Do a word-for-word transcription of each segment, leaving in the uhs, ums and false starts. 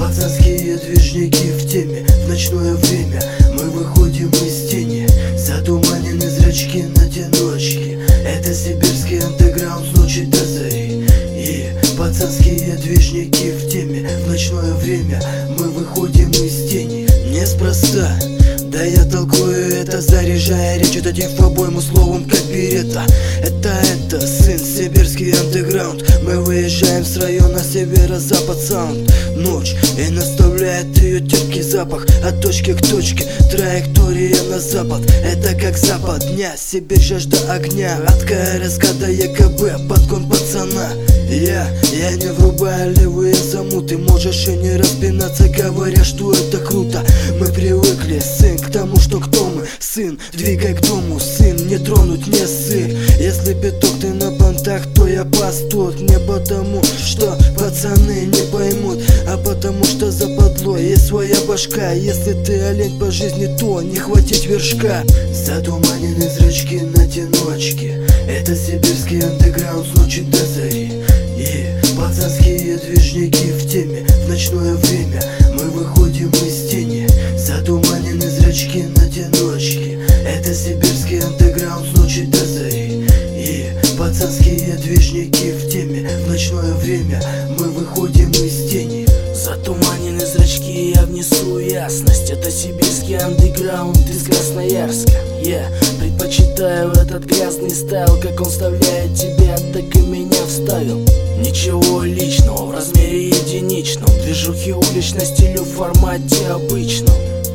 пацанские движники в теме. В ночное время мы выходим из тени. Затуманены зрачки на те ночки. Это сибирский андеграунд с ночи до зари. И пацанские движники в теме. В ночное время мы выходим из тени. Неспроста, да я толкую это, заряжая речь, это тип по-боему словом как берета. Это это, сын, сибирский андеграунд. Мы выезжаем с района северо-запад саунд. Ночь, и наставляет ее терпкий запах. От точки к точке, траектория на запад. Это как запад дня, Сибирь жажда огня. От КРСК до ЕКБ, подгон пацана. Я, я не врубаю левые замуты. Можешь и не распинаться, говоря, что это круто. Мы привыкли, сын, к тому, что кто мы. Сын, двигай к дому, сын, не тронуть, не сы. Если пяток ты на понтах, то я пас тут. Не потому, что пацаны не поймут, а потому, что западло есть своя башка. Если ты олень по жизни, то не хватить вершка. Затуманены зрачки на те ночки. Это сибирский андеграунд с ночи до зари. И пацанские движники в теме. В ночное время мы выходим из тени. Затуманены зрачки на те ночки. Это сибирский андеграунд с ночи до зари. И пацанские движники в теме. В ночное время мы выходим из тени. Затуманены зрачки, я внесу ясность. Это сибирский андеграунд из Красноярска. Я предпочитаю этот грязный стайл. Как он вставляет тебя, так и меня вставил. Ничего личного в размере единичном. Движухи уличной, стилю в формате обычном.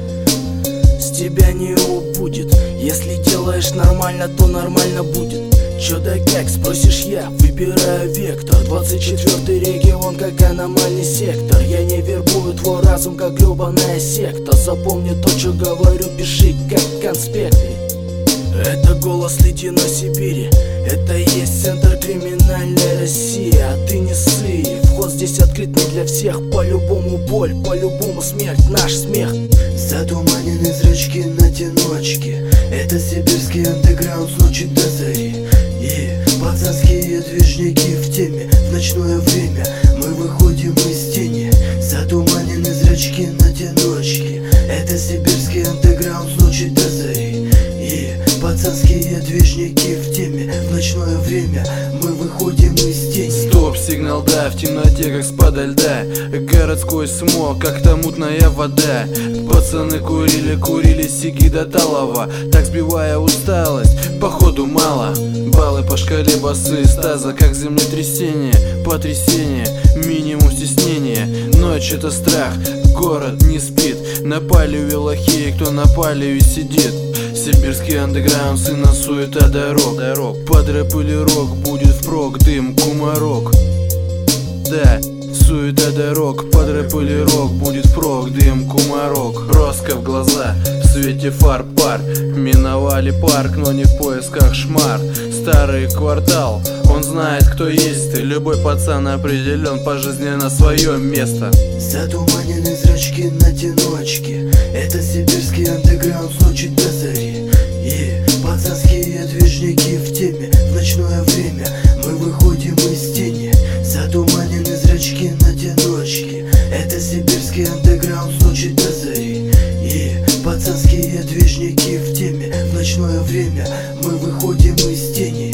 С тебя не убудет. Если делаешь нормально, то нормально будет. Чё да как, спросишь я, выбираю вектор. Двадцать четвёртый регион, как аномальный сектор. Я не вербую твой разум, как грёбаная секта. Запомни то, что говорю, пиши, как конспекты. Это голос ледяной Сибири. Это и есть центр криминальной России. А ты не ссы. Вход здесь открыт не для всех. По-любому боль, по-любому смерть, наш смех. Затуманены зрачки на те ночки. Это сибирский андеграунд с ночи до зари. И пацанские движники в теме. В ночное время мы выходим из тени. Затуманены зрачки на те ночки. Это сибирский андеграунд с ночи до зари. И пацанские движники в теме. В ночное время мы выходим из тени. Стоп, сигнал, да, в темноте, как с-подо льда. Городской смог, как-то мутная вода. Пацаны курили, курили сиги до талого. Так сбивая усталость, походу мало. Баллы по шкале басы, стаза, как землетрясение. Потрясение, минимум стеснения. Ночь это страх, город не спит. На палеве лохи, кто на палеве сидит. Сибирский андеграунд, сына суета дорог, дорог. Под рэп или рок будет впрок, дым, кумарок. Да, суета дорог, под рэп или рок будет впрок, дым, кумарок. Броско в глаза, в свете фар пар. Миновали парк, но не в поисках шмар. Старый квартал, он знает, кто есть ты. Любой пацан определен по жизни на свое место. Затуманены зрачки на те ночки. Это сибирский андеграунд с ночи до зари. И пацанские движники в теме. В ночное время мы выходим из тени. Затуманены зрачки на те ночки. Это сибирский андеграунд с ночи до зари. И пацанские движники в теме. В ночное время мы выходим из тени.